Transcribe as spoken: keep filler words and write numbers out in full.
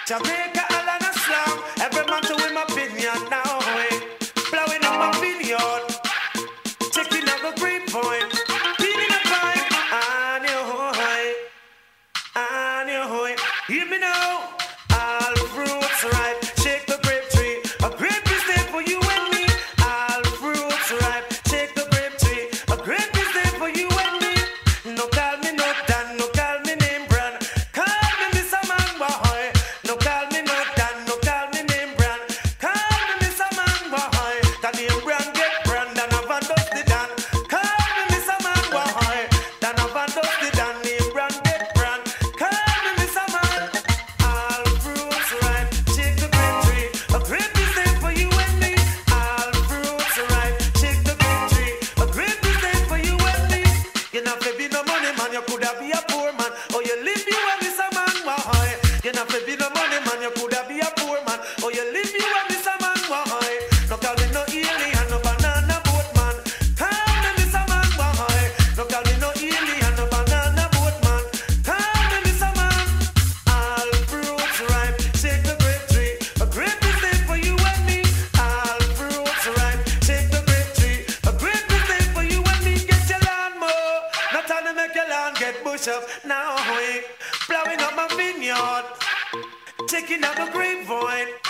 Jamaica, Alan, and Slam. Every man to win my opinion now. Hey. Blowing up my vineyard. Checking out the grapevine. Feeling a vibe. And you hoy. And you hoy. Hear me now. All fruits ripe. Shake the grape tree. A grape is there for you and me. All fruits ripe. Shake the grape tree. A grape is there for you and me. No call me no Dan. No call me name brand. Call me Mister Man Boy. No call me no Dan. No call me name brand. Call me Mister Man Boy. The name brand get brand. And I've dust the Dan. Call me Mister Man Boy. Dan I've dust the Dan. Name brand get brand. Call me Mister Man. All fruits ripe. Shake the grape tree. A grape is there for you and me. All fruits ripe. Shake the grape tree. A grape is there for you and me. You not fi be no money man. You coulda be a poor man. Or you live you and Mister Man Boy. You not fi be no money man. You coulda be a poor man. Or you live you and Mister Man Boy. No call me no alien, no banana boat man. Call me Mister Man Boy. No call me no alien, no banana boat man. Call me Mister Man. All fruits ripe, shake the grape tree. A grape is there for you and me. All fruits ripe, shake the grape tree. A grape is there for you and me. Get your lawn mower. Not time to make your lawn get bush up. Now we plowing up my vineyard, checking out the grapevine.